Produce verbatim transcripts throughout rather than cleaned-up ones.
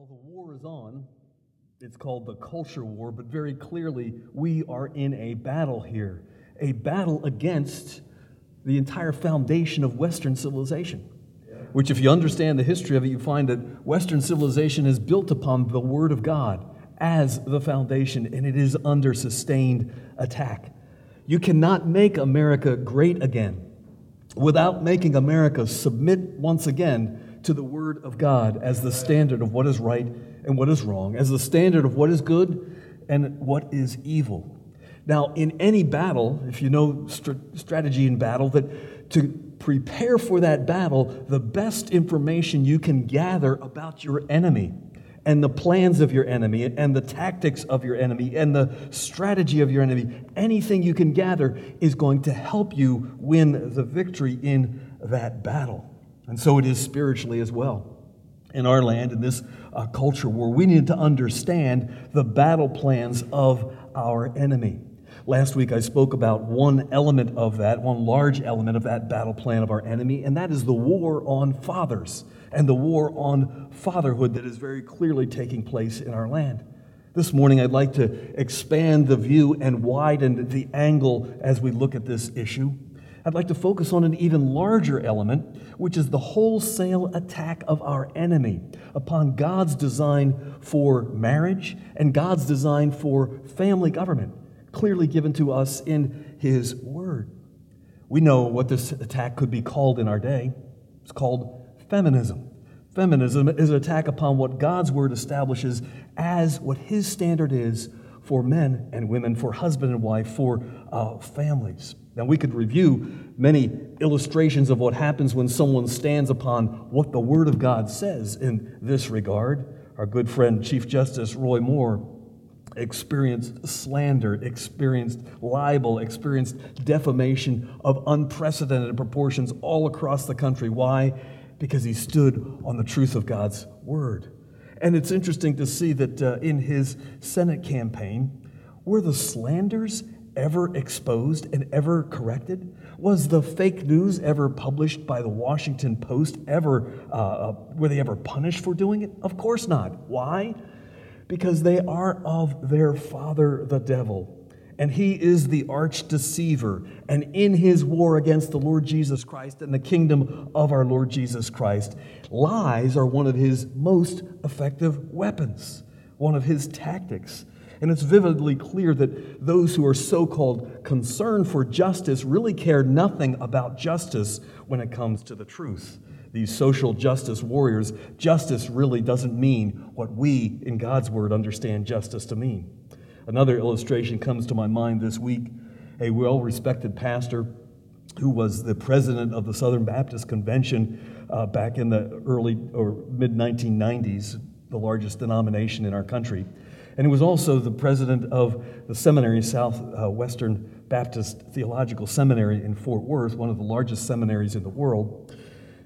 Well, the war is on. It's called the culture war, but very clearly we are in a battle here, a battle against the entire foundation of Western civilization, which if you understand the history of it, you find that Western civilization is built upon the Word of God as the foundation, and it is under sustained attack. You cannot make America great again without making America submit once again to the Word of God as the standard of what is right and what is wrong, as the standard of what is good and what is evil. Now, in any battle, if you know st- strategy in battle, that to prepare for that battle, the best information you can gather about your enemy and the plans of your enemy and the tactics of your enemy and the strategy of your enemy, anything you can gather is going to help you win the victory in that battle. And so it is spiritually as well. In our land, in this uh, culture war, we need to understand the battle plans of our enemy. Last week I spoke about one element of that, one large element of that battle plan of our enemy, and that is the war on fathers and the war on fatherhood that is very clearly taking place in our land. This morning I'd like to expand the view and widen the angle as we look at this issue. I'd like to focus on an even larger element, which is the wholesale attack of our enemy upon God's design for marriage and God's design for family government, clearly given to us in His Word. We know what this attack could be called in our day. It's called feminism. Feminism is an attack upon what God's Word establishes as what His standard is for men and women, for husband and wife, for uh, families. Now, we could review many illustrations of what happens when someone stands upon what the Word of God says in this regard. Our good friend, Chief Justice Roy Moore, experienced slander, experienced libel, experienced defamation of unprecedented proportions all across the country. Why? Because he stood on the truth of God's Word. And it's interesting to see that uh, in his Senate campaign, were the slanders ever exposed and ever corrected? Was the fake news ever published by the Washington Post ever, uh, were they ever punished for doing it? Of course not. Why? Because they are of their father, the devil. And he is the arch deceiver. And in his war against the Lord Jesus Christ and the kingdom of our Lord Jesus Christ, lies are one of his most effective weapons, one of his tactics. And it's vividly clear that those who are so-called concerned for justice really care nothing about justice when it comes to the truth. These social justice warriors, justice really doesn't mean what we in God's Word understand justice to mean. Another illustration comes to my mind this week. A well-respected pastor who was the president of the Southern Baptist Convention uh, back in the early or mid nineteen nineties, the largest denomination in our country. And he was also the president of the seminary, Southwestern Baptist Theological Seminary in Fort Worth, one of the largest seminaries in the world.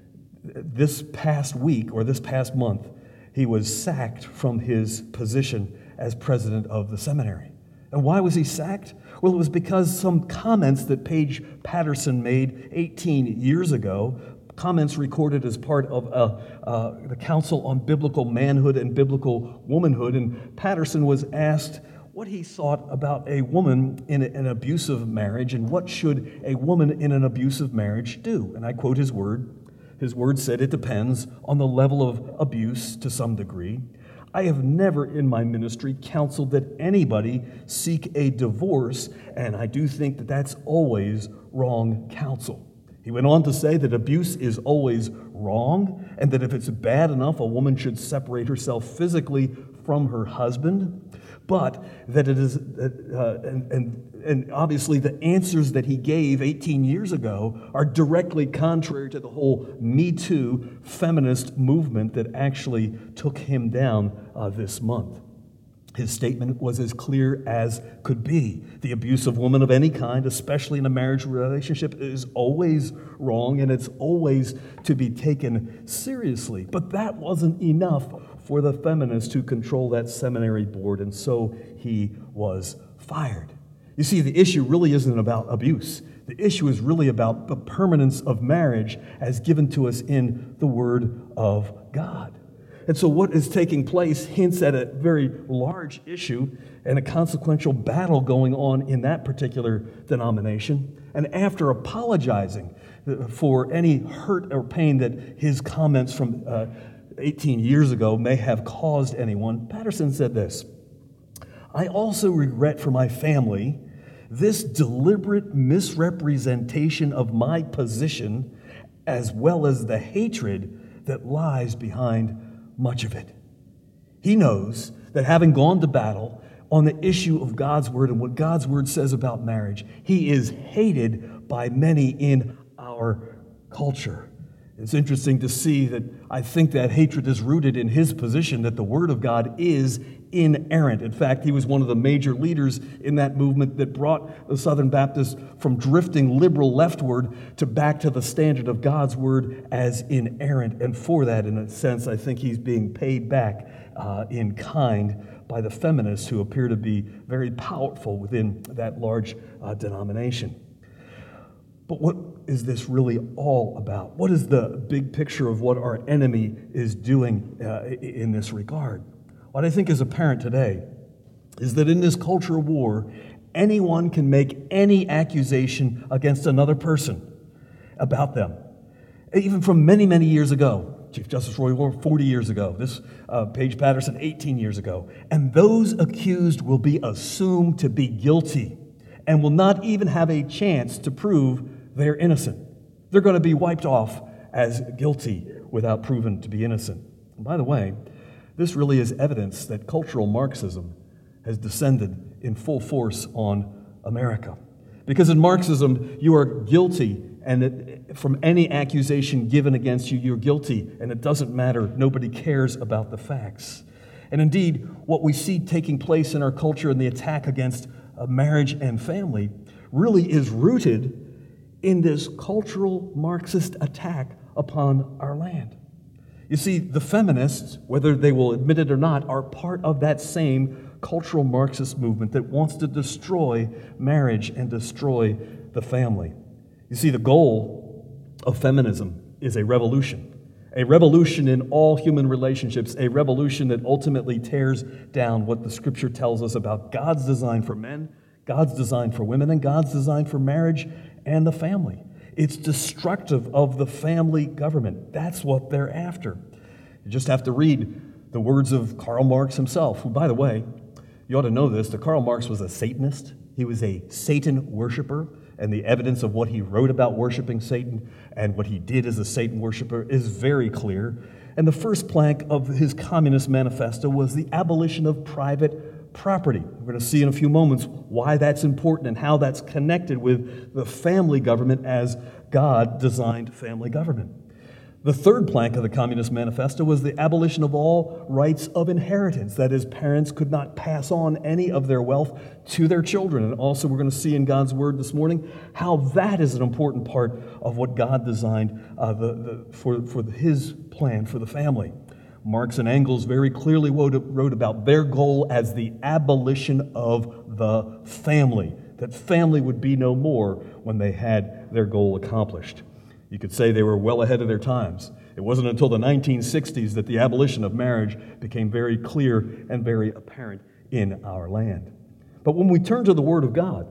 This past week, or this past month, he was sacked from his position as president of the seminary. And why was he sacked? Well, it was because some comments that Paige Patterson made eighteen years ago, comments recorded as part of uh, uh, the Council on Biblical Manhood and Biblical Womanhood. And Patterson was asked what he thought about a woman in a, an abusive marriage and what should a woman in an abusive marriage do. And I quote his word. His word said, "It depends on the level of abuse to some degree. I have never in my ministry counseled that anybody seek a divorce, and I do think that that's always wrong counsel." He went on to say that abuse is always wrong, and that if it's bad enough, a woman should separate herself physically from her husband, but that it is, uh, and, and, and obviously the answers that he gave eighteen years ago are directly contrary to the whole Me Too feminist movement that actually took him down uh, this month. His statement was as clear as could be. The abuse of woman of any kind, especially in a marriage relationship, is always wrong, and it's always to be taken seriously. But that wasn't enough for the feminist to control that seminary board, and so he was fired. You see, the issue really isn't about abuse. The issue is really about the permanence of marriage as given to us in the Word of God. And so what is taking place hints at a very large issue and a consequential battle going on in that particular denomination. And after apologizing for any hurt or pain that his comments from uh, eighteen years ago may have caused anyone, Patterson said this: "I also regret for my family this deliberate misrepresentation of my position, as well as the hatred that lies behind much of it." He knows that having gone to battle on the issue of God's word and what God's word says about marriage, he is hated by many in our culture. It's interesting to see that I think that hatred is rooted in his position that the word of God is inerrant. In fact, he was one of the major leaders in that movement that brought the Southern Baptists from drifting liberal leftward to back to the standard of God's word as inerrant. And for that, in a sense, I think he's being paid back uh, in kind by the feminists who appear to be very powerful within that large uh, denomination. But what is this really all about? What is the big picture of what our enemy is doing uh, in this regard? What I think is apparent today is that in this culture war, anyone can make any accusation against another person about them. Even from many, many years ago, Chief Justice Roy Moore, forty years ago, this uh, Paige Patterson, eighteen years ago, and those accused will be assumed to be guilty and will not even have a chance to prove they're innocent. They're going to be wiped off as guilty without proven to be innocent. And by the way, this really is evidence that cultural Marxism has descended in full force on America. Because in Marxism, you are guilty, and it, from any accusation given against you, you're guilty, and it doesn't matter. Nobody cares about the facts. And indeed, what we see taking place in our culture in the attack against uh, marriage and family really is rooted in this cultural Marxist attack upon our land. You see, the feminists, whether they will admit it or not, are part of that same cultural Marxist movement that wants to destroy marriage and destroy the family. You see, the goal of feminism is a revolution. A revolution in all human relationships, a revolution that ultimately tears down what the Scripture tells us about God's design for men, God's design for women, and God's design for marriage and the family. It's destructive of the family government. That's what they're after. You just have to read the words of Karl Marx himself, who, by the way, you ought to know this, that Karl Marx was a Satanist. He was a Satan worshiper, and the evidence of what he wrote about worshiping Satan and what he did as a Satan worshiper is very clear. And the first plank of his Communist Manifesto was the abolition of private property. We're going to see in a few moments why that's important and how that's connected with the family government as God designed family government. The third plank of the Communist Manifesto was the abolition of all rights of inheritance. That is, parents could not pass on any of their wealth to their children. And also we're going to see in God's Word this morning how that is an important part of what God designed uh, the, the, for, for His plan for the family. Marx and Engels very clearly wrote, wrote about their goal as the abolition of the family, that family would be no more when they had their goal accomplished. You could say they were well ahead of their times. It wasn't until the nineteen sixties that the abolition of marriage became very clear and very apparent in our land. But when we turn to the Word of God,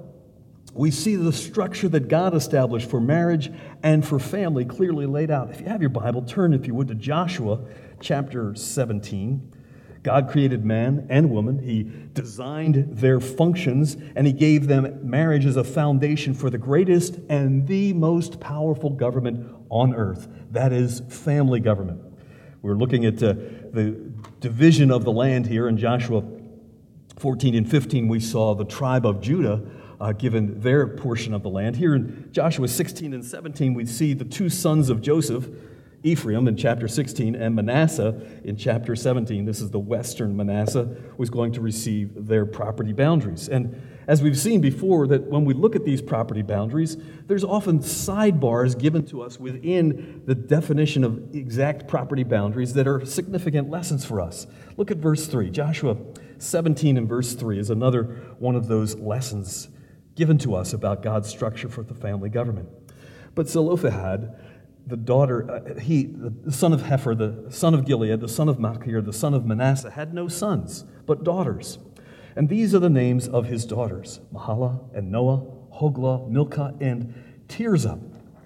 we see the structure that God established for marriage and for family clearly laid out. If you have your Bible, turn, if you would, to Joshua chapter seventeen. God created man and woman. He designed their functions, and He gave them marriage as a foundation for the greatest and the most powerful government on earth. That is family government. We're looking at uh, the division of the land here in Joshua fourteen and fifteen. We saw the tribe of Judah uh, given their portion of the land. Here in Joshua sixteen and seventeen, we see the two sons of Joseph, Ephraim in chapter sixteen and Manasseh in chapter seventeen. This is the western Manasseh, was going to receive their property boundaries. And as we've seen before, that when we look at these property boundaries, there's often sidebars given to us within the definition of exact property boundaries that are significant lessons for us. Look at verse three. Joshua seventeen and verse three is another one of those lessons given to us about God's structure for the family government. But Zelophehad the daughter, uh, he, the son of Hefer, the son of Gilead, the son of Machir, the son of Manasseh, had no sons, but daughters. And these are the names of his daughters, Mahlah and Noah, Hoglah, Milcah, and Tirzah.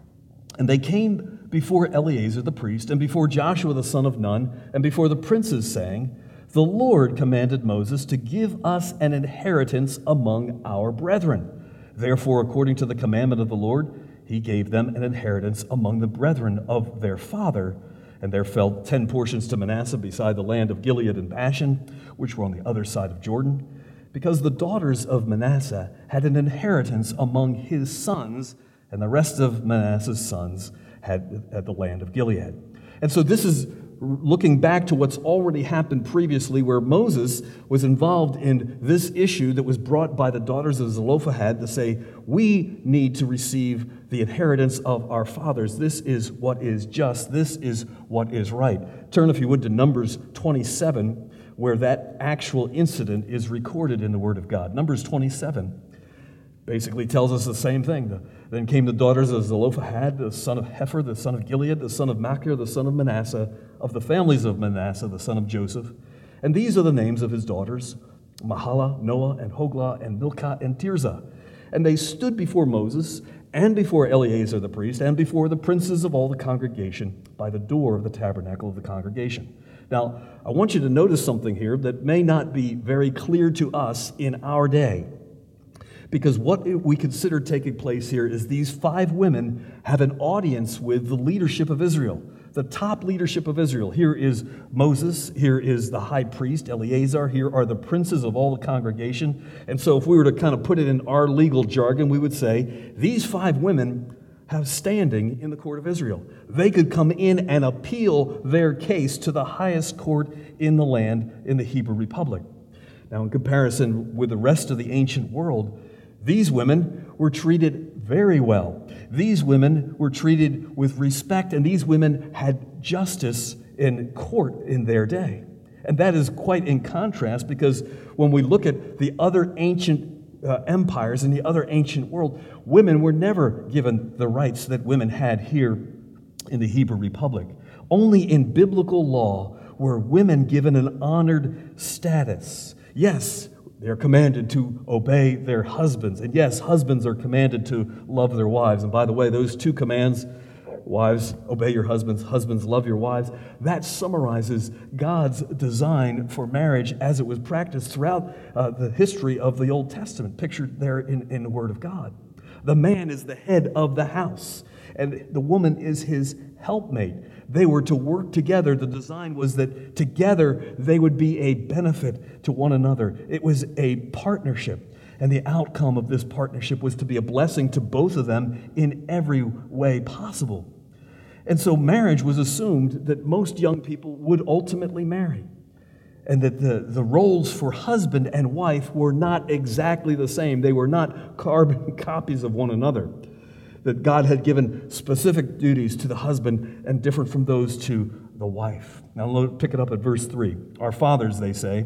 And they came before Eleazar the priest, and before Joshua the son of Nun, and before the princes, saying, the Lord commanded Moses to give us an inheritance among our brethren. Therefore, according to the commandment of the Lord, he gave them an inheritance among the brethren of their father. And there fell ten portions to Manasseh beside the land of Gilead and Bashan, which were on the other side of Jordan, because the daughters of Manasseh had an inheritance among his sons, and the rest of Manasseh's sons had, had the land of Gilead. And so this is looking back to what's already happened previously, where Moses was involved in this issue that was brought by the daughters of Zelophehad to say, we need to receive the inheritance of our fathers. This is what is just. This is what is right. Turn, if you would, to Numbers twenty-seven, where that actual incident is recorded in the Word of God. Numbers twenty-seven basically tells us the same thing. Then came the daughters of Zelophehad, the son of Hefer, the son of Gilead, the son of Machir, the son of Manasseh, of the families of Manasseh, the son of Joseph. And these are the names of his daughters, Mahlah, Noah, and Hoglah, and Milcah, and Tirzah. And they stood before Moses, and before Eleazar the priest, and before the princes of all the congregation, by the door of the tabernacle of the congregation. Now, I want you to notice something here that may not be very clear to us in our day. Because what we consider taking place here is these five women have an audience with the leadership of Israel, the top leadership of Israel. Here is Moses, here is the high priest, Eleazar, here are the princes of all the congregation. And so if we were to kind of put it in our legal jargon, we would say, these five women have standing in the court of Israel. They could come in and appeal their case to the highest court in the land in the Hebrew Republic. Now, in comparison with the rest of the ancient world, these women were treated very well. These women were treated with respect, and these women had justice in court in their day. And that is quite in contrast, because when we look at the other ancient uh, empires in the other ancient world, women were never given the rights that women had here in the Hebrew Republic. Only in biblical law were women given an honored status. Yes, they are commanded to obey their husbands. And yes, husbands are commanded to love their wives. And by the way, those two commands, wives, obey your husbands, husbands, love your wives, that summarizes God's design for marriage as it was practiced throughout uh, the history of the Old Testament, pictured there in, in the Word of God. The man is the head of the house, and the woman is his helpmate. They were to work together. The design was that together they would be a benefit to one another. It was a partnership, and the outcome of this partnership was to be a blessing to both of them in every way possible. And so marriage was assumed that most young people would ultimately marry, and that the, the roles for husband and wife were not exactly the same. They were not carbon copies of one another. That God had given specific duties to the husband and different from those to the wife. Now, let's pick it up at verse three. Our fathers, they say,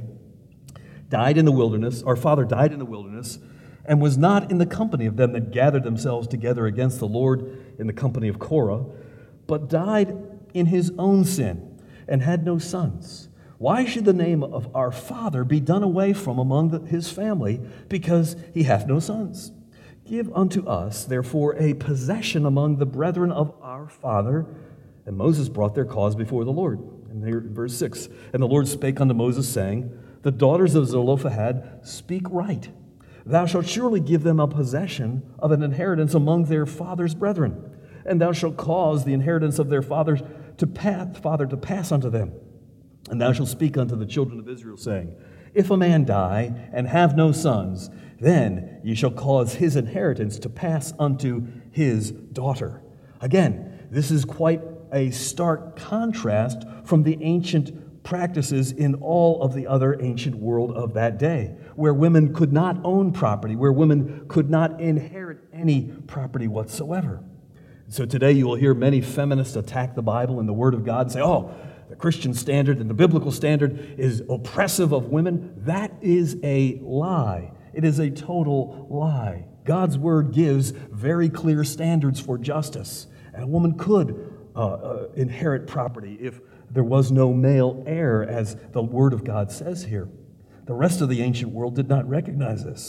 died in the wilderness. Our father died in the wilderness and was not in the company of them that gathered themselves together against the Lord in the company of Korah, but died in his own sin and had no sons. Why should the name of our father be done away from among the, his family, because he hath no sons? Give unto us, therefore, a possession among the brethren of our father. And Moses brought their cause before the Lord. And there, verse six, and the Lord spake unto Moses, saying, the daughters of Zelophehad speak right. Thou shalt surely give them a possession of an inheritance among their father's brethren. And thou shalt cause the inheritance of their fathers to pass, father to pass unto them. And thou shalt speak unto the children of Israel, saying, if a man die and have no sons, then ye shall cause his inheritance to pass unto his daughter. Again, this is quite a stark contrast from the ancient practices in all of the other ancient world of that day, where women could not own property, where women could not inherit any property whatsoever. So today you will hear many feminists attack the Bible and the Word of God and say, oh, the Christian standard and the biblical standard is oppressive of women. That is a lie. It is a total lie. God's Word gives very clear standards for justice, and a woman could uh, uh, inherit property, if there was no male heir, as the Word of God says here. The rest of the ancient world did not recognize this.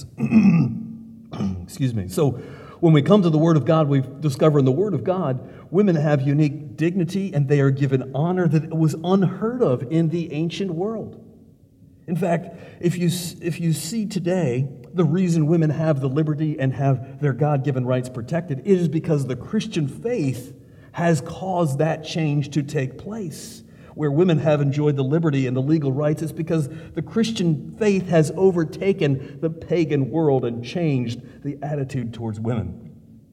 Excuse me. So when we come to the Word of God, we discover in the Word of God, women have unique dignity and they are given honor that was unheard of in the ancient world. In fact, if you, if you see today the reason women have the liberty and have their God-given rights protected, it is because the Christian faith has caused that change to take place. Where women have enjoyed the liberty and the legal rights, it's because the Christian faith has overtaken the pagan world and changed the attitude towards women.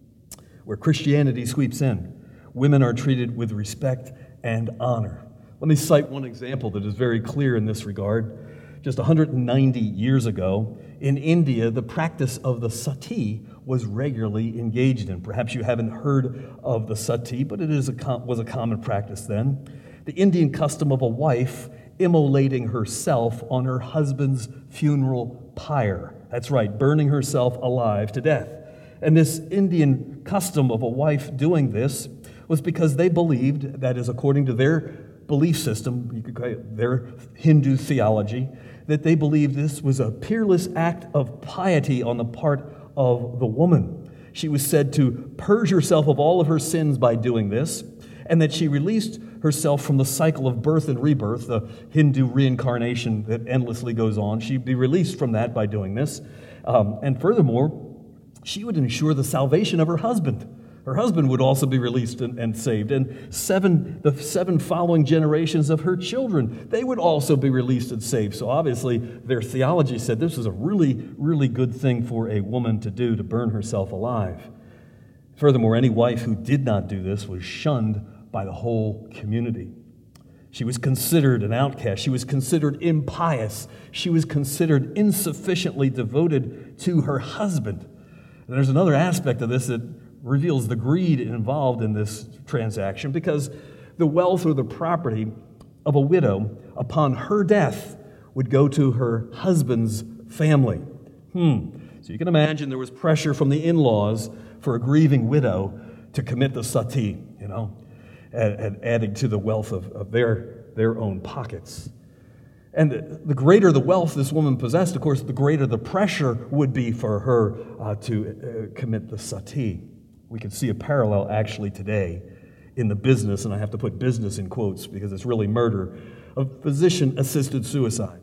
Where Christianity sweeps in, women are treated with respect and honor. Let me cite one example that is very clear in this regard. Just one hundred ninety years ago, in India, the practice of the sati was regularly engaged in. Perhaps you haven't heard of the sati, but it is a com- was a common practice then. The Indian custom of a wife immolating herself on her husband's funeral pyre. That's right, burning herself alive to death. And this Indian custom of a wife doing this was because they believed, that is according to their belief system, you could call it their Hindu theology, that they believed this was a peerless act of piety on the part of the woman. She was said to purge herself of all of her sins by doing this, and that she released herself from the cycle of birth and rebirth, the Hindu reincarnation that endlessly goes on. She'd be released from that by doing this. Um, and furthermore, she would ensure the salvation of her husband. Her husband would also be released and, and saved. And seven, the seven following generations of her children, they would also be released and saved. So obviously, their theology said this was a really, really good thing for a woman to do, to burn herself alive. Furthermore, any wife who did not do this was shunned by the whole community. She was considered an outcast. She was considered impious. She was considered insufficiently devoted to her husband. And there's another aspect of this that reveals the greed involved in this transaction, because the wealth or the property of a widow upon her death would go to her husband's family. Hmm. So you can imagine there was pressure from the in-laws for a grieving widow to commit the sati, you know, and, and adding to the wealth of, of their, their own pockets. And the, the greater the wealth this woman possessed, of course, the greater the pressure would be for her uh, to uh, commit the sati. We can see a parallel actually today in the business, and I have to put business in quotes because it's really murder, of physician-assisted suicide.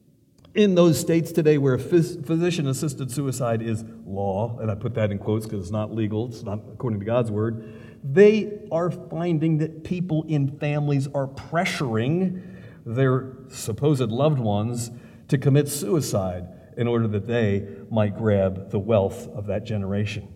In those states today where phys- physician-assisted suicide is law, and I put that in quotes because it's not legal, it's not according to God's word, they are finding that people in families are pressuring their supposed loved ones to commit suicide in order that they might grab the wealth of that generation.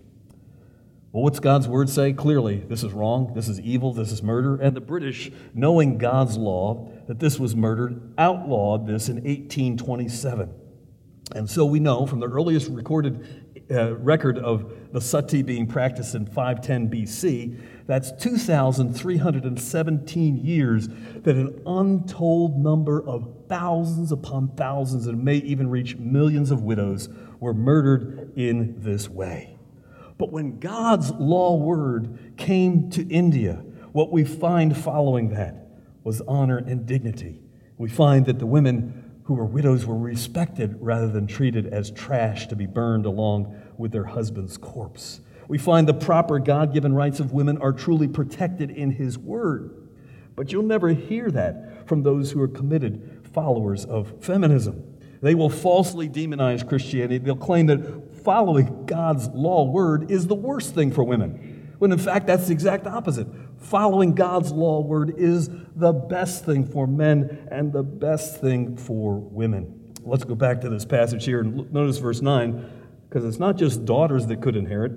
Well, what's God's word say? Clearly, this is wrong, this is evil, this is murder. And the British, knowing God's law, that this was murdered, outlawed this in eighteen twenty-seven. And so we know from the earliest recorded uh, record of the sati being practiced in five ten B C, that's two thousand three hundred seventeen years that an untold number of thousands upon thousands, and may even reach millions of widows, were murdered in this way. But when God's law word came to India, what we find following that was honor and dignity. We find that the women who were widows were respected rather than treated as trash to be burned along with their husband's corpse. We find the proper God-given rights of women are truly protected in His word. But you'll never hear that from those who are committed followers of feminism. They will falsely demonize Christianity. They'll claim that following God's law word is the worst thing for women, when in fact that's the exact opposite. Following God's law word is the best thing for men and the best thing for women. Let's go back to this passage here and notice verse nine, because it's not just daughters that could inherit.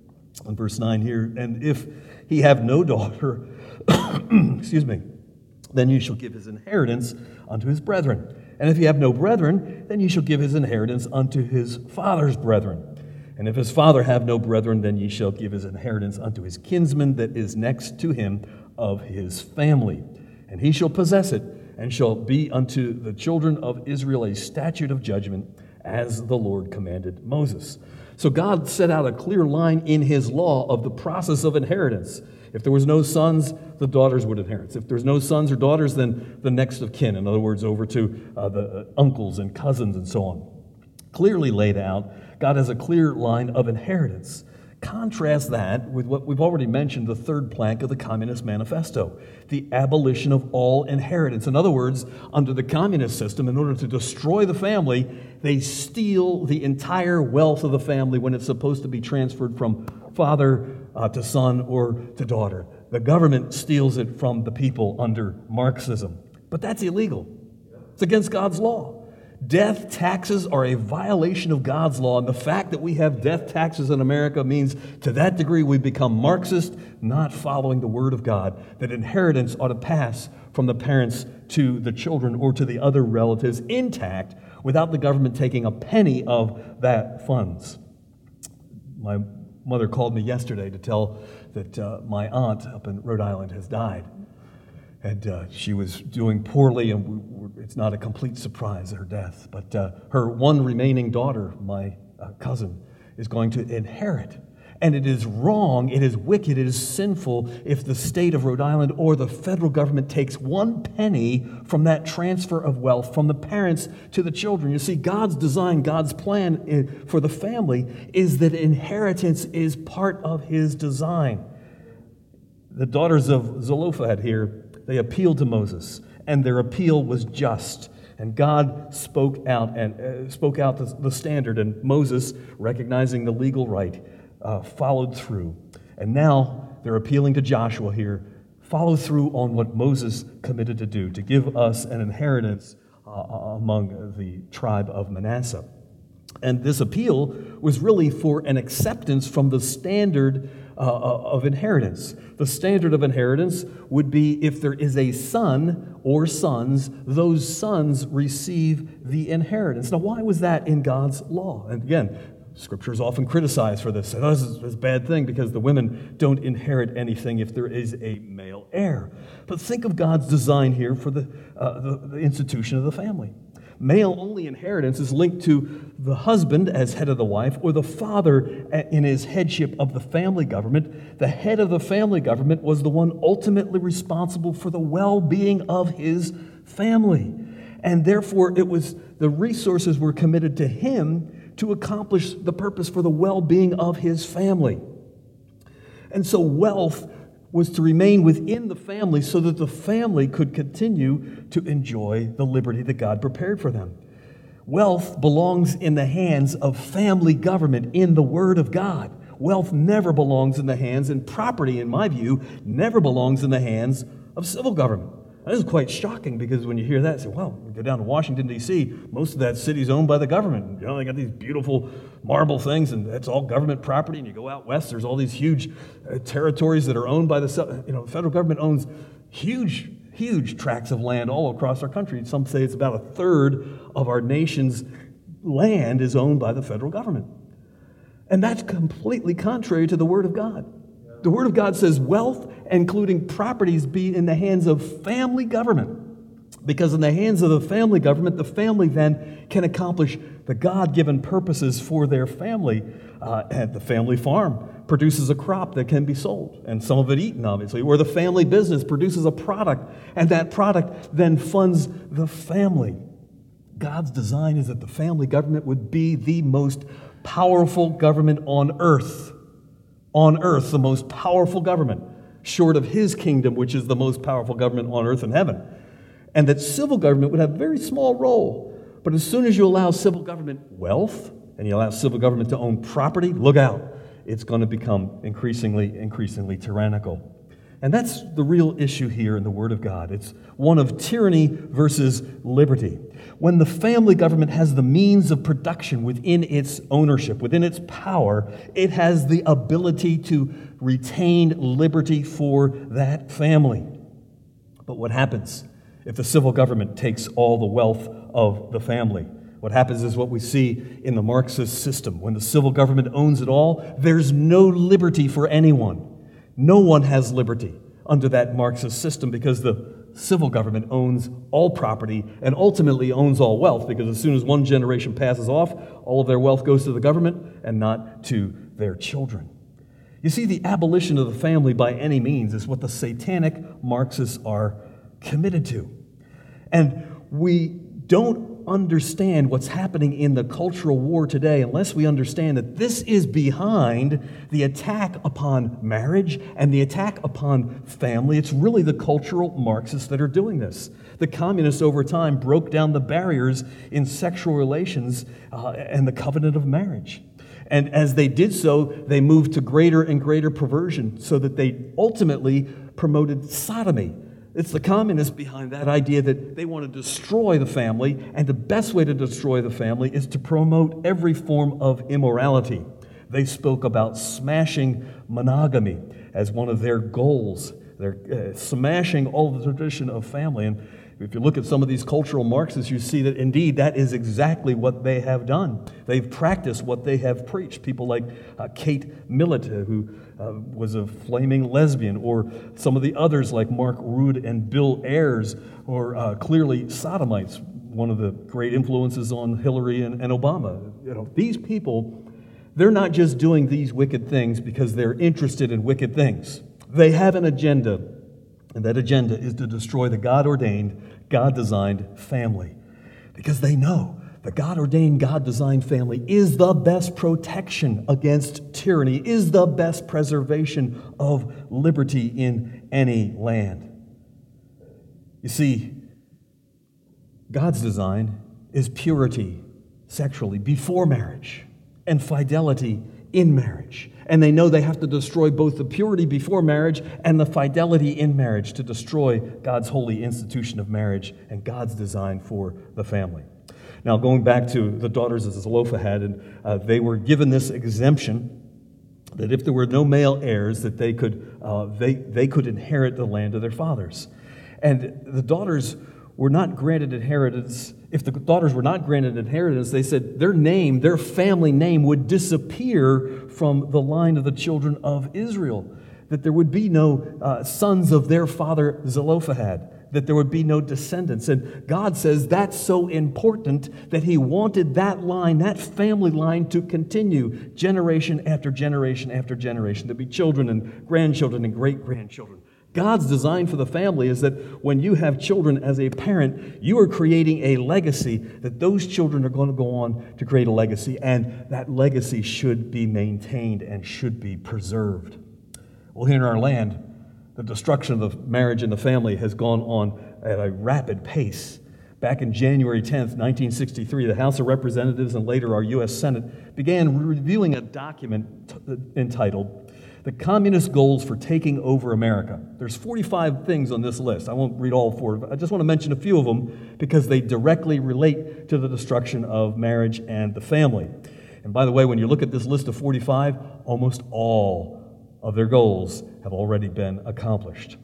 In verse nine here, and if he have no daughter, excuse me, then you shall give his inheritance unto his brethren. And if he have no brethren, then ye shall give his inheritance unto his father's brethren. And if his father have no brethren, then ye shall give his inheritance unto his kinsman that is next to him of his family. And he shall possess it, and shall be unto the children of Israel a statute of judgment, as the Lord commanded Moses. So God set out a clear line in His law of the process of inheritance. If there was no sons, the daughters would inherit. If there's no sons or daughters, then the next of kin, in other words, over to uh, the uh, uncles and cousins and so on. Clearly laid out, God has a clear line of inheritance. Contrast that with what we've already mentioned, the third plank of the Communist Manifesto, the abolition of all inheritance. In other words, under the communist system, in order to destroy the family, they steal the entire wealth of the family when it's supposed to be transferred from father uh, to son or to daughter. The government steals it from the people under Marxism. But that's illegal. It's against God's law. Death taxes are a violation of God's law, and the fact that we have death taxes in America means to that degree we've become Marxist, not following the Word of God, that inheritance ought to pass from the parents to the children or to the other relatives intact without the government taking a penny of that funds. My mother called me yesterday to tell that uh, my aunt up in Rhode Island has died. And uh, she was doing poorly, and we, we, it's not a complete surprise, her death. But uh, her one remaining daughter, my uh, cousin, is going to inherit. And it is wrong, it is wicked, it is sinful if the state of Rhode Island or the federal government takes one penny from that transfer of wealth from the parents to the children. You see, God's design, God's plan for the family is that inheritance is part of His design. The daughters of Zelophehad here, they appealed to Moses, and their appeal was just. And God spoke out and uh, spoke out the, the standard, and Moses, recognizing the legal right, uh, followed through. And now they're appealing to Joshua here, follow through on what Moses committed to do, to give us an inheritance uh, among the tribe of Manasseh. And this appeal was really for an acceptance from the standard uh, of inheritance. The standard of inheritance would be if there is a son or sons, those sons receive the inheritance. Now, why was that in God's law? And again, Scripture is often criticized for this. Oh, this is, this is a bad thing because the women don't inherit anything if there is a male heir. But think of God's design here for the, uh, the, the institution of the family. Male-only inheritance is linked to the husband as head of the wife or the father in his headship of the family government. The head of the family government was the one ultimately responsible for the well-being of his family. And therefore, it was the resources were committed to him to accomplish the purpose for the well-being of his family. And so wealth was to remain within the family so that the family could continue to enjoy the liberty that God prepared for them. Wealth belongs in the hands of family government in the Word of God. Wealth never belongs in the hands, and property, in my view, never belongs in the hands of civil government. That is quite shocking because when you hear that, you say, well, you go down to Washington, D C, most of that city's owned by the government. You know, they got these beautiful marble things, and that's all government property. And you go out west, there's all these huge uh, territories that are owned by the, you know, the federal government owns huge, huge tracts of land all across our country. Some say it's about a third of our nation's land is owned by the federal government. And that's completely contrary to the Word of God. The Word of God says wealth, including properties, be in the hands of family government. Because in the hands of the family government, the family then can accomplish the God-given purposes for their family. Uh, and the family farm produces a crop that can be sold, and some of it eaten, obviously. Or the family business produces a product, and that product then funds the family. God's design is that the family government would be the most powerful government on earth. On earth, the most powerful government, short of His kingdom, which is the most powerful government on earth and heaven. And that civil government would have a very small role. But as soon as you allow civil government wealth, and you allow civil government to own property, look out. It's going to become increasingly, increasingly tyrannical. And that's the real issue here in the Word of God. It's one of tyranny versus liberty. When the family government has the means of production within its ownership, within its power, it has the ability to retain liberty for that family. But what happens if the civil government takes all the wealth of the family? What happens is what we see in the Marxist system. When the civil government owns it all, there's no liberty for anyone. No one has liberty under that Marxist system because the civil government owns all property and ultimately owns all wealth, because as soon as one generation passes off, all of their wealth goes to the government and not to their children. You see, the abolition of the family by any means is what the satanic Marxists are committed to. And we don't understand what's happening in the cultural war today unless we understand that this is behind the attack upon marriage and the attack upon family. It's really the cultural Marxists that are doing this. The communists over time broke down the barriers in sexual relations uh, and the covenant of marriage. And as they did so, they moved to greater and greater perversion so that they ultimately promoted sodomy. It's the communists behind that idea that they want to destroy the family, and the best way to destroy the family is to promote every form of immorality. They spoke about smashing monogamy as one of their goals. They're uh, smashing all the tradition of family. And if you look at some of these cultural Marxists, you see that indeed that is exactly what they have done. They've practiced what they have preached. People like uh, Kate Millett, who uh, was a flaming lesbian, or some of the others like Mark Rood and Bill Ayers, or uh, clearly sodomites, one of the great influences on Hillary and, and Obama. You know, these people, they're not just doing these wicked things because they're interested in wicked things. They have an agenda. And that agenda is to destroy the God-ordained, God-designed family. Because they know the God-ordained, God-designed family is the best protection against tyranny, is the best preservation of liberty in any land. You see, God's design is purity sexually before marriage and fidelity in marriage. And they know they have to destroy both the purity before marriage and the fidelity in marriage to destroy God's holy institution of marriage and God's design for the family. Now, going back to the daughters of Zelophehad, and uh, they were given this exemption that if there were no male heirs, that they could uh, they they could inherit the land of their fathers. And the daughters were not granted inheritance. If the daughters were not granted inheritance, they said their name, their family name, would disappear from the line of the children of Israel, that there would be no uh, sons of their father Zelophehad, that there would be no descendants. And God says that's so important that he wanted that line, that family line, to continue generation after generation after generation, to be children and grandchildren and great-grandchildren. God's design for the family is that when you have children as a parent, you are creating a legacy that those children are going to go on to create a legacy, and that legacy should be maintained and should be preserved. Well, here in our land, the destruction of the marriage and the family has gone on at a rapid pace. Back in January tenth, nineteen sixty-three, the House of Representatives and later our U S Senate began reviewing a document t- entitled The Communist Goals for Taking Over America. There's forty-five things on this list. I won't read all four. I just want to mention a few of them because they directly relate to the destruction of marriage and the family. And by the way, when you look at this list of forty-five, almost all of their goals have already been accomplished.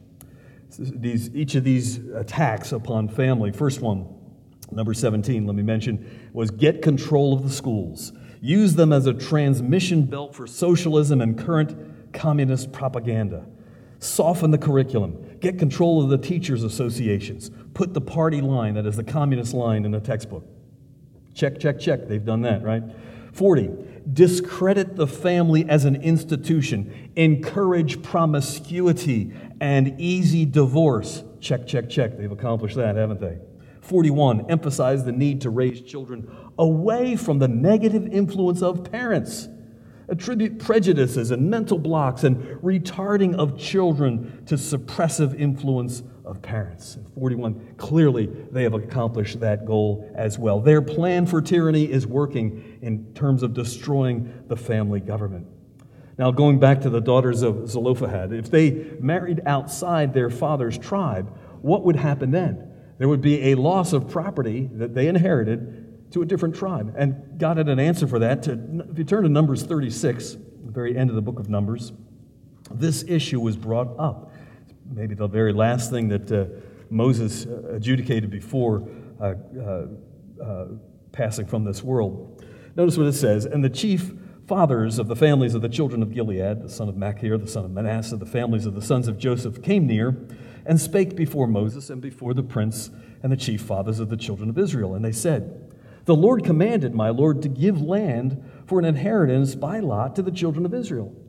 These, each of these attacks upon family, first one, number seventeen, let me mention, was get control of the schools. Use them as a transmission belt for socialism and current communist propaganda. Soften the curriculum. Get control of the teachers' associations. Put the party line, that is the communist line, in the textbook. Check, check, check. They've done that, right? forty. Discredit the family as an institution. Encourage promiscuity and easy divorce. Check, check, check. They've accomplished that, haven't they? forty-one. Emphasize the need to raise children away from the negative influence of parents. Attribute prejudices and mental blocks and retarding of children to suppressive influence of parents. And forty-one, clearly they have accomplished that goal as well. Their plan for tyranny is working in terms of destroying the family government. Now, going back to the daughters of Zelophehad, if they married outside their father's tribe, what would happen then? There would be a loss of property that they inherited to a different tribe. And God had an answer for that. To, if you turn to Numbers thirty-six, the very end of the book of Numbers, this issue was brought up. Maybe the very last thing that uh, Moses uh, adjudicated before uh, uh, uh, passing from this world. Notice what it says, and the chief fathers of the families of the children of Gilead, the son of Machir, the son of Manasseh, the families of the sons of Joseph, came near and spake before Moses and before the prince and the chief fathers of the children of Israel. And they said, the Lord commanded my Lord to give land for an inheritance by lot to the children of Israel.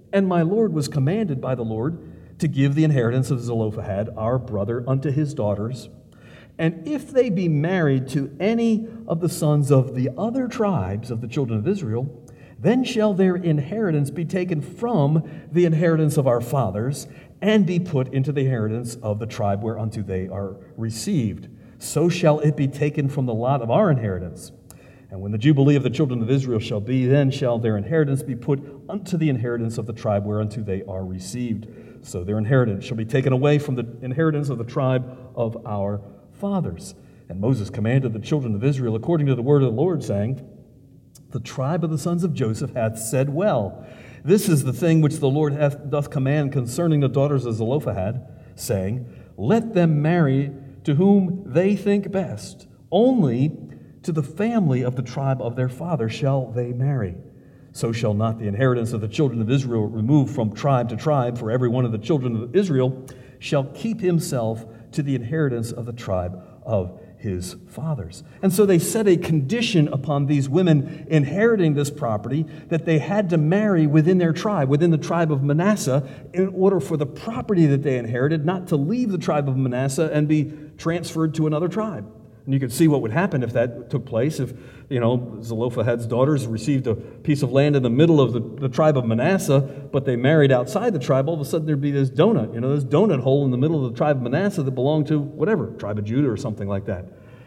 And my Lord was commanded by the Lord to give the inheritance of Zelophehad, our brother, unto his daughters. And if they be married to any of the sons of the other tribes of the children of Israel, then shall their inheritance be taken from the inheritance of our fathers, and be put into the inheritance of the tribe whereunto they are received. So shall it be taken from the lot of our inheritance. And when the jubilee of the children of Israel shall be, then shall their inheritance be put unto the inheritance of the tribe whereunto they are received. So their inheritance shall be taken away from the inheritance of the tribe of our fathers. And Moses commanded the children of Israel according to the word of the Lord, saying, The tribe of the sons of Joseph hath said well. This is the thing which the Lord hath, doth command concerning the daughters of Zelophehad, saying, Let them marry to whom they think best. Only to the family of the tribe of their father shall they marry. So shall not the inheritance of the children of Israel remove from tribe to tribe, for every one of the children of Israel shall keep himself to the inheritance of the tribe of his fathers. And so they set a condition upon these women inheriting this property that they had to marry within their tribe, within the tribe of Manasseh, in order for the property that they inherited not to leave the tribe of Manasseh and be transferred to another tribe. And you could see what would happen if that took place. If, you know, Zelophehad's daughters received a piece of land in the middle of the, the tribe of Manasseh, but they married outside the tribe, all of a sudden there'd be this donut, you know, this donut hole in the middle of the tribe of Manasseh that belonged to whatever, tribe of Judah or something like that.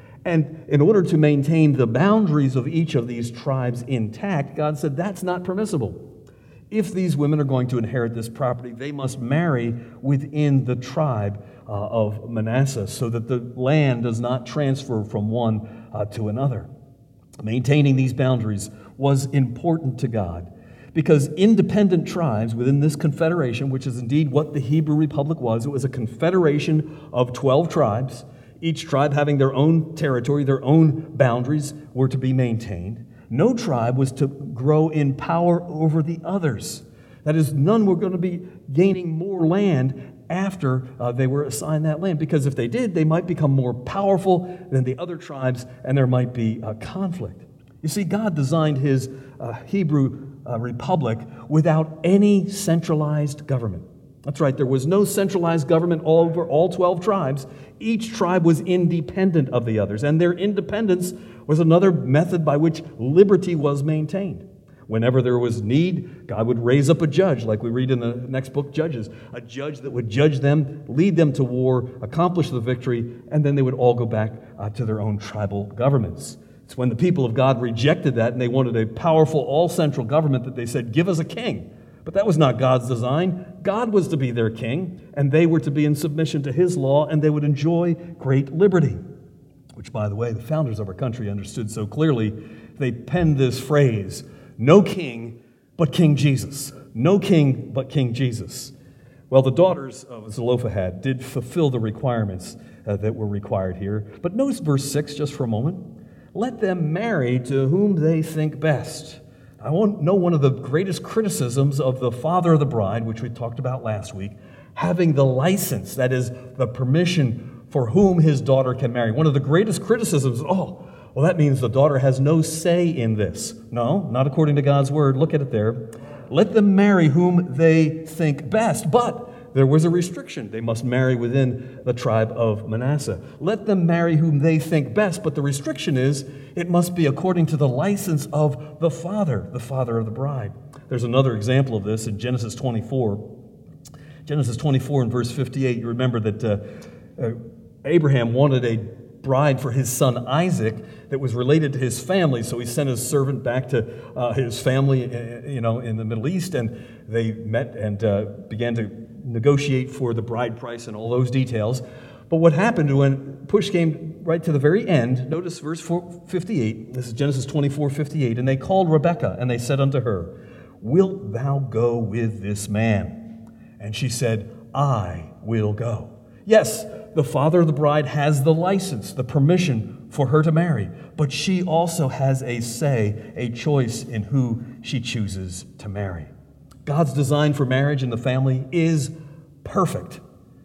And in order to maintain the boundaries of each of these tribes intact, God said that's not permissible. If these women are going to inherit this property, they must marry within the tribe uh, of Manasseh so that the land does not transfer from one uh, to another. Maintaining these boundaries was important to God because independent tribes within this confederation, which is indeed what the Hebrew Republic was, it was a confederation of twelve tribes, each tribe having their own territory, their own boundaries were to be maintained. No tribe was to grow in power over the others. That is, none were going to be gaining more land after uh, they were assigned that land, because if they did, they might become more powerful than the other tribes, and there might be a conflict. You see, God designed his uh, Hebrew uh, republic without any centralized government. That's right, there was no centralized government all over all twelve tribes. Each tribe was independent of the others, and their independence was another method by which liberty was maintained. Whenever there was need, God would raise up a judge, like we read in the next book, Judges, a judge that would judge them, lead them to war, accomplish the victory, and then they would all go back uh, to their own tribal governments. It's when the people of God rejected that and they wanted a powerful, all-central government that they said, give us a king. But that was not God's design. God was to be their king, and they were to be in submission to his law, and they would enjoy great liberty. Which, by the way, the founders of our country understood so clearly. They penned this phrase, no king but King Jesus. No king but King Jesus. Well, the daughters of Zelophehad did fulfill the requirements uh, that were required here. But notice verse six just for a moment. Let them marry to whom they think best. I know one of the greatest criticisms of the father of the bride, which we talked about last week, having the license, that is, the permission for whom his daughter can marry. One of the greatest criticisms, oh, well, that means the daughter has no say in this. No, not according to God's word. Look at it there. Let them marry whom they think best. But there was a restriction. They must marry within the tribe of Manasseh. Let them marry whom they think best. But the restriction is it must be according to the license of the father, the father of the bride. There's another example of this in Genesis twenty-four. Genesis twenty-four and verse fifty-eight. You remember that uh, uh, Abraham wanted a bride for his son Isaac that was related to his family, so he sent his servant back to uh, his family, uh, you know, in the Middle East, and they met and uh, began to negotiate for the bride price and all those details. But what happened when push came right to the very end, notice verse fifty-eight, this is Genesis twenty-four, fifty-eight, and they called Rebekah, and they said unto her, Wilt thou go with this man? And she said, I will go. Yes, the father of the bride has the license, the permission for her to marry, but she also has a say, a choice in who she chooses to marry. God's design for marriage and the family is perfect.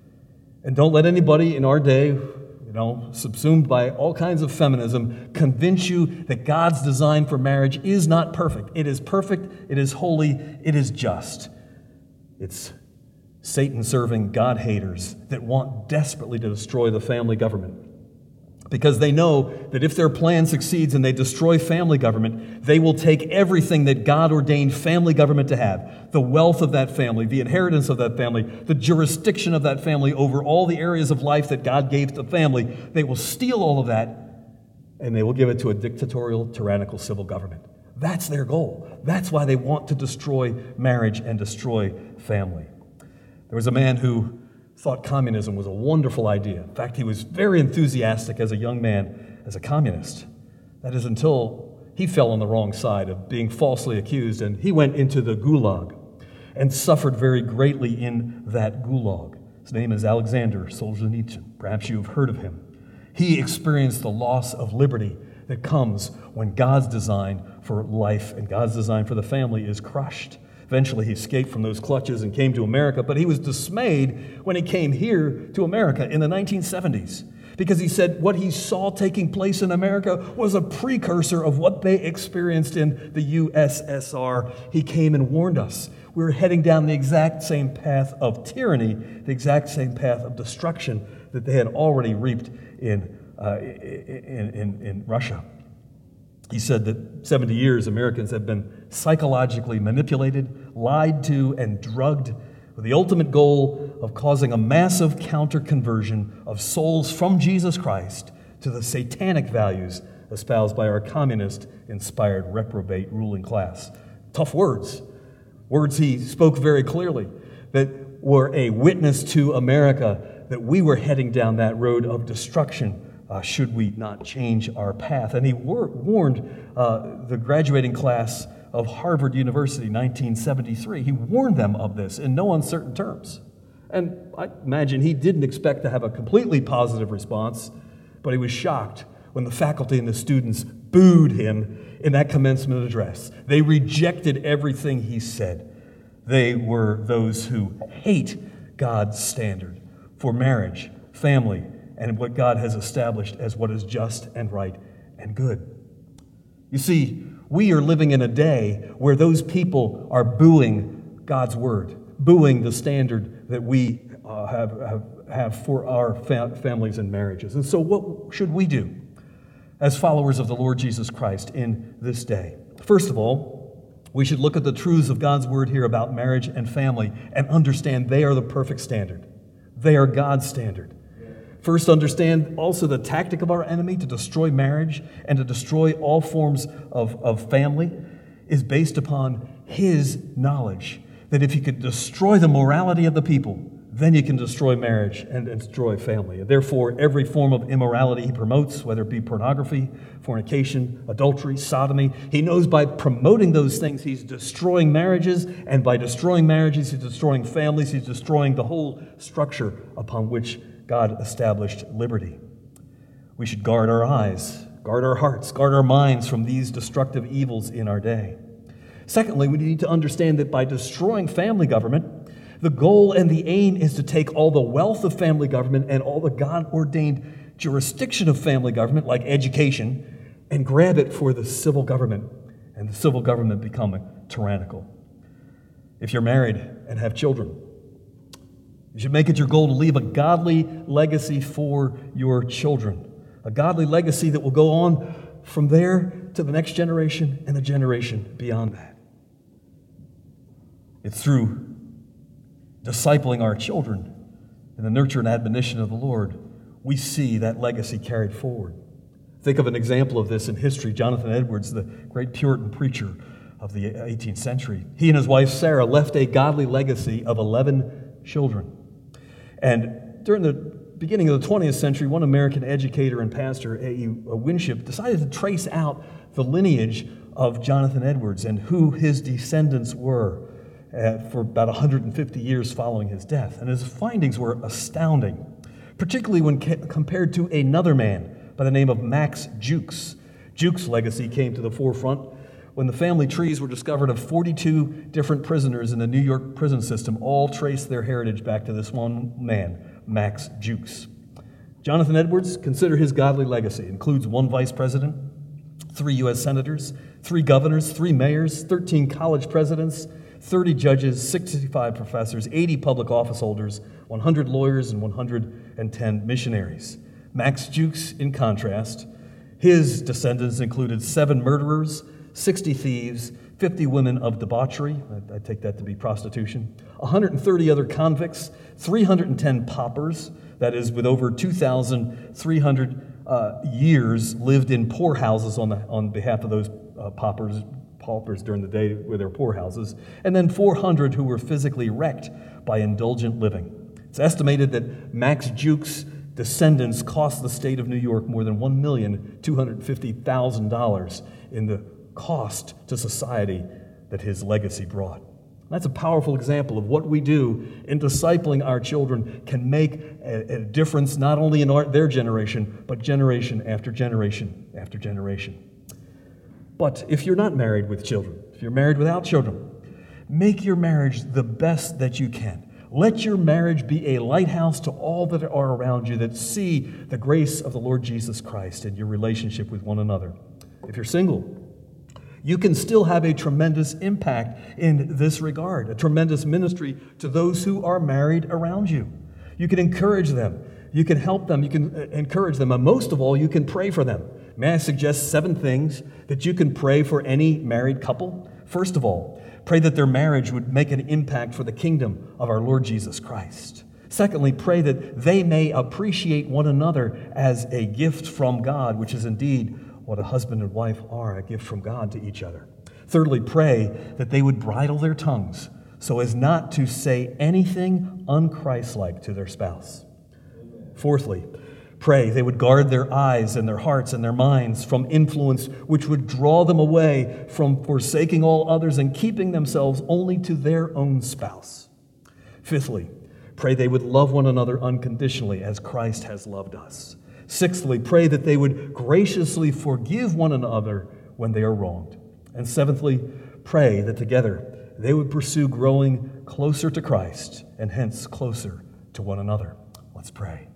And don't let anybody in our day, you know, subsumed by all kinds of feminism, convince you that God's design for marriage is not perfect. It is perfect, it is holy, it is just. It's Satan-serving God-haters that want desperately to destroy the family government. Because they know that if their plan succeeds and they destroy family government, they will take everything that God ordained family government to have, the wealth of that family, the inheritance of that family, the jurisdiction of that family over all the areas of life that God gave to the family. They will steal all of that and they will give it to a dictatorial, tyrannical civil government. That's their goal. That's why they want to destroy marriage and destroy family. There was a man who thought communism was a wonderful idea. In fact, he was very enthusiastic as a young man as a communist. That is until he fell on the wrong side of being falsely accused, and he went into the gulag and suffered very greatly in that gulag. His name is Alexander Solzhenitsyn. Perhaps you've heard of him. He experienced the loss of liberty that comes when God's design for life and God's design for the family is crushed. Eventually, he escaped from those clutches and came to America, but he was dismayed when he came here to America in the nineteen seventies because he said what he saw taking place in America was a precursor of what they experienced in the U S S R. He came and warned us. We were heading down the exact same path of tyranny, the exact same path of destruction that they had already reaped in, uh, in, in, in Russia. He said that seventy years Americans have been psychologically manipulated, lied to, and drugged with the ultimate goal of causing a massive counter-conversion of souls from Jesus Christ to the satanic values espoused by our communist-inspired reprobate ruling class. Tough words. Words he spoke very clearly that were a witness to America that we were heading down that road of destruction Uh, should we not change our path. And he war- warned uh, the graduating class of Harvard University, nineteen seventy-three. He warned them of this in no uncertain terms. And I imagine he didn't expect to have a completely positive response, but he was shocked when the faculty and the students booed him in that commencement address. They rejected everything he said. They were those who hate God's standard for marriage, family, and what God has established as what is just and right and good. You see, we are living in a day where those people are booing God's word, booing the standard that we uh, have, have, have for our fa- families and marriages. And so what should we do as followers of the Lord Jesus Christ in this day? First of all, we should look at the truths of God's word here about marriage and family and understand they are the perfect standard. They are God's standard. First, understand also the tactic of our enemy to destroy marriage and to destroy all forms of, of family is based upon his knowledge that if he could destroy the morality of the people, then you can destroy marriage and, and destroy family. And therefore, every form of immorality he promotes, whether it be pornography, fornication, adultery, sodomy, he knows by promoting those things, he's destroying marriages, and by destroying marriages, he's destroying families, he's destroying the whole structure upon which God established liberty. We should guard our eyes, guard our hearts, guard our minds from these destructive evils in our day. Secondly, we need to understand that by destroying family government, the goal and the aim is to take all the wealth of family government and all the God-ordained jurisdiction of family government, like education, and grab it for the civil government, and the civil government become tyrannical. If you're married and have children, you should make it your goal to leave a godly legacy for your children, a godly legacy that will go on from there to the next generation and the generation beyond that. It's through discipling our children in the nurture and admonition of the Lord, we see that legacy carried forward. Think of an example of this in history. Jonathan Edwards, the great Puritan preacher of the eighteenth century. He and his wife Sarah left a godly legacy of eleven children. And during the beginning of the twentieth century, one American educator and pastor, A E Winship, decided to trace out the lineage of Jonathan Edwards and who his descendants were uh, for about one hundred fifty years following his death. And his findings were astounding, particularly when ca- compared to another man by the name of Max Jukes. Jukes' legacy came to the forefront when the family trees were discovered of forty-two different prisoners in the New York prison system, all traced their heritage back to this one man, Max Jukes. Jonathan Edwards, consider his godly legacy, includes one vice president, three U S senators, three governors, three mayors, thirteen college presidents, thirty judges, sixty-five professors, eighty public office holders, one hundred lawyers, and one hundred ten missionaries. Max Jukes, in contrast, his descendants included seven murderers, sixty thieves, fifty women of debauchery, I, I take that to be prostitution, one hundred thirty other convicts, three hundred ten paupers, that is, with over two thousand three hundred uh, years lived in poorhouses on, the, on behalf of those uh, paupers, paupers during the day with their poorhouses, and then four hundred who were physically wrecked by indulgent living. It's estimated that Max Jukes' descendants cost the state of New York more than one million two hundred fifty thousand dollars in the cost to society that his legacy brought. That's a powerful example of what we do in discipling our children can make a, a difference not only in our, their generation, but generation after generation after generation. But if you're not married with children, if you're married without children, make your marriage the best that you can. Let your marriage be a lighthouse to all that are around you that see the grace of the Lord Jesus Christ in your relationship with one another. If you're single, you can still have a tremendous impact in this regard, a tremendous ministry to those who are married around you. You can encourage them. You can help them. You can encourage them. And most of all, you can pray for them. May I suggest seven things that you can pray for any married couple? First of all, pray that their marriage would make an impact for the kingdom of our Lord Jesus Christ. Secondly, pray that they may appreciate one another as a gift from God, which is indeed what a husband and wife are, a gift from God to each other. Thirdly, pray that they would bridle their tongues so as not to say anything unchristlike to their spouse. Fourthly, pray they would guard their eyes and their hearts and their minds from influence which would draw them away from forsaking all others and keeping themselves only to their own spouse. Fifthly, pray they would love one another unconditionally as Christ has loved us. Sixthly, pray that they would graciously forgive one another when they are wronged. And seventhly, pray that together they would pursue growing closer to Christ and hence closer to one another. Let's pray.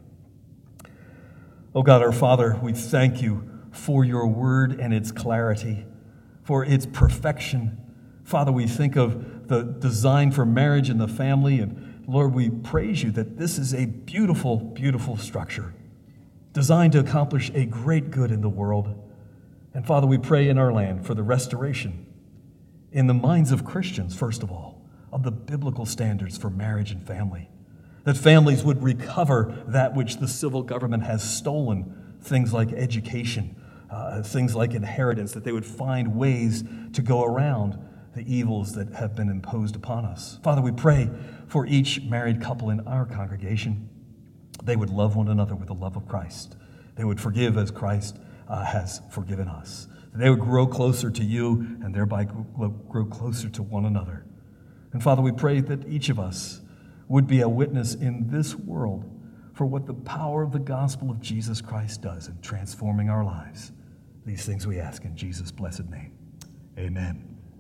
Oh God, our Father, we thank you for your word and its clarity, for its perfection. Father, we think of the design for marriage and the family, and Lord, we praise you that this is a beautiful, beautiful structure designed to accomplish a great good in the world. And Father, we pray in our land for the restoration in the minds of Christians, first of all, of the biblical standards for marriage and family, that families would recover that which the civil government has stolen, things like education, uh, things like inheritance, that they would find ways to go around the evils that have been imposed upon us. Father, we pray for each married couple in our congregation. They would love one another with the love of Christ. They would forgive as Christ uh, has forgiven us. They would grow closer to you and thereby grow closer to one another. And Father, we pray that each of us would be a witness in this world for what the power of the gospel of Jesus Christ does in transforming our lives. These things we ask in Jesus' blessed name. Amen.